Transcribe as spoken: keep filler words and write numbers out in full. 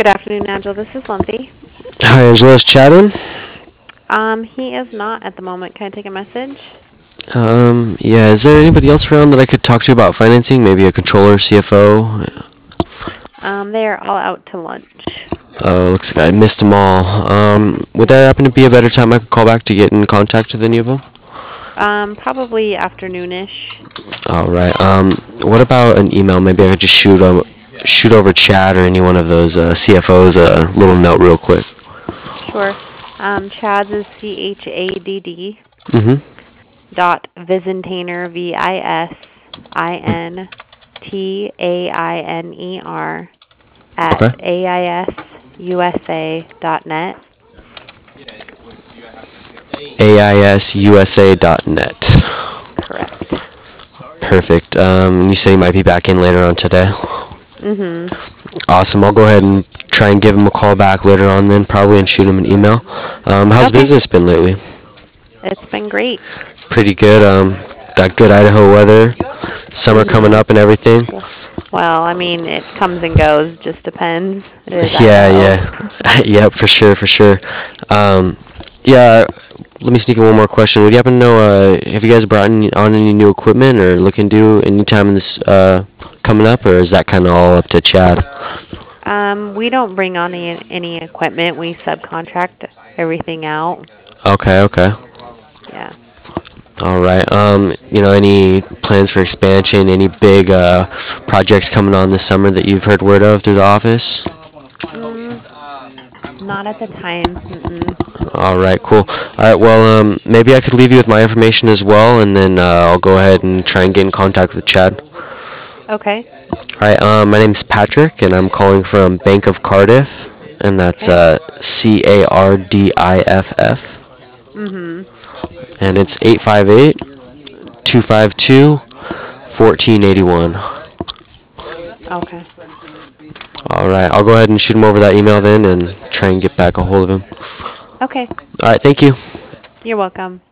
Good afternoon, Angela. This is Lindsay. Hi, Angela. Is Chad in? Um, he is not at the moment. Can I take a message? Um, yeah. Is there anybody else around that I could talk to about financing? Maybe a controller, C F O? Um, they are all out to lunch. Uh, looks like I missed them all. Um, would there happen to be a better time I could call back to get in contact with any of them? Um, probably afternoonish. All right. Um, what about an email? Maybe I could just shoot o- shoot over Chad or any one of those uh, C F Os a little note real quick. Sure. Um, Chad's is C H A D D Mm-hmm. dot Visentainer, V I S I N T A I N E R at Okay. A I S U S A dot net. A I S U S A dot net. Correct. Perfect. Um, you say you might be back in later on today. Mm-hmm. Awesome. I'll go ahead and try and give him a call back later on then, probably, and shoot him an email. Um, how's Okay. business been lately? It's been great. Pretty good. Um, got good Idaho weather. Summer coming Mm-hmm. up and everything. Well, I mean, it comes and goes. Just depends. It is Yeah, Idaho. yeah. Yep, for sure, for sure. Um, yeah, let me sneak in one more question. Would you happen to know, uh, have you guys brought any, on any new equipment or looking to do any time in this uh, coming up, or is that kind of all up to Chad? Um, we don't bring on any, any equipment. We subcontract everything out. Okay, okay. Yeah. All right. Um, you know, any plans for expansion? Any big uh, projects coming on this summer that you've heard word of through the office? Mm, not at the time. Mm-mm. All right, cool. All right, well, um, maybe I could leave you with my information as well, and then uh, I'll go ahead and try and get in contact with Chad. Okay. All right. Um, my name's Patrick, and I'm calling from Bank of Cardiff, and that's Okay. uh, C A R D I F F, Mhm. and it's eight five eight, two five two, one four eight one. Okay. All right. I'll go ahead and shoot him over that email then and try and get back a hold of him. Okay. All right. Thank you. You're welcome.